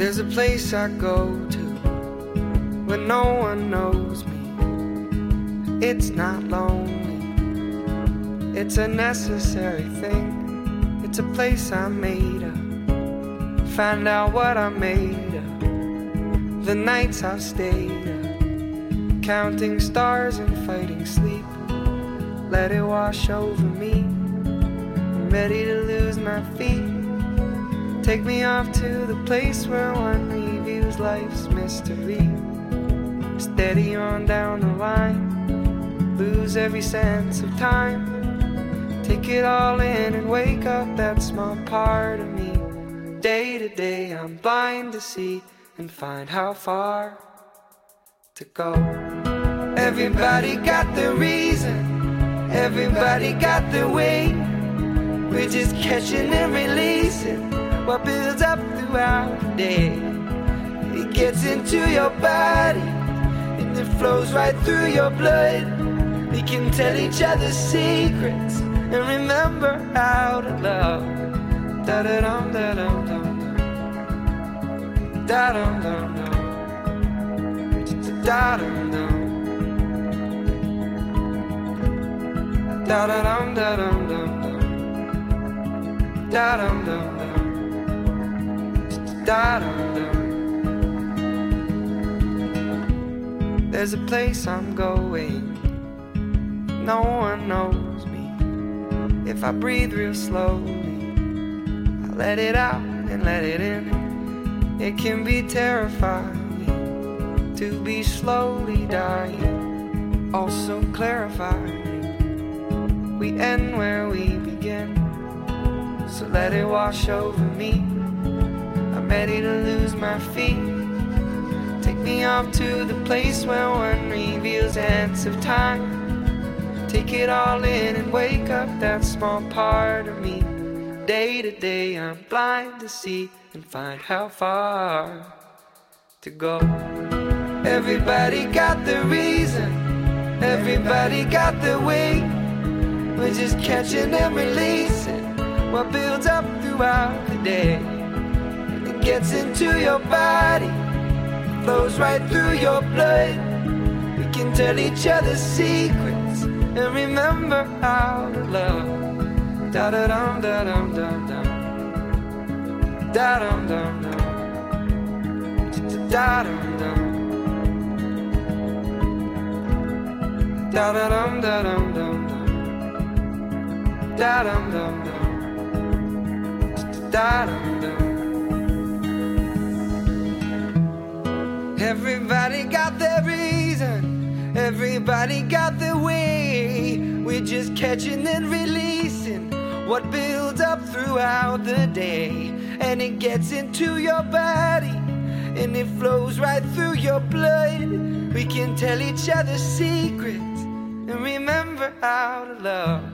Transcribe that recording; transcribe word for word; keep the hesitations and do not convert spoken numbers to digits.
There's a place I go to when no one knows me. It's not lonely, it's a necessary thing. It's a place I made up, find out what I made of. The nights I've stayed up, counting stars and fighting sleep. Let it wash over me, I'm ready to lose my feet. Take me off to the place where one reviews life's mystery. Steady on down the line, lose every sense of time. Take it all in and wake up that small part of me. Day to day I'm blind to see and find how far to go. Everybody got the reason, everybody got the way. We're just catching and releasing what builds up throughout the day. It gets into your body and it flows right through your blood. We can tell each other secrets and remember how to love. Da da dum da dum dum da dum dum dum da dum dum da da dum da dum dum da dum dum dum da dum dum. There's a place I'm going, no one knows me. If I breathe real slowly, I let it out and let it in. It can be terrifying to be slowly dying, also clarifying. We end where we begin, so let it wash over me. I'm ready to lose my feet. Take me off to the place where one reveals ends of time. Take it all in and wake up that small part of me. Day to day I'm blind to see and find how far to go. Everybody got the reason, everybody got the way. We're just catching and releasing what builds up throughout the day. It gets into your body, flows right through your blood. We can tell each other secrets and remember how to love. Da da dum da dum dum dum da dum dum dum da dum dum da da dum da dum dum da dum dum dum da dum dum. Everybody got their reason, everybody got their way. We're just catching and releasing what builds up throughout the day. And it gets into your body and it flows right through your blood. We can tell each other secrets and remember how to love.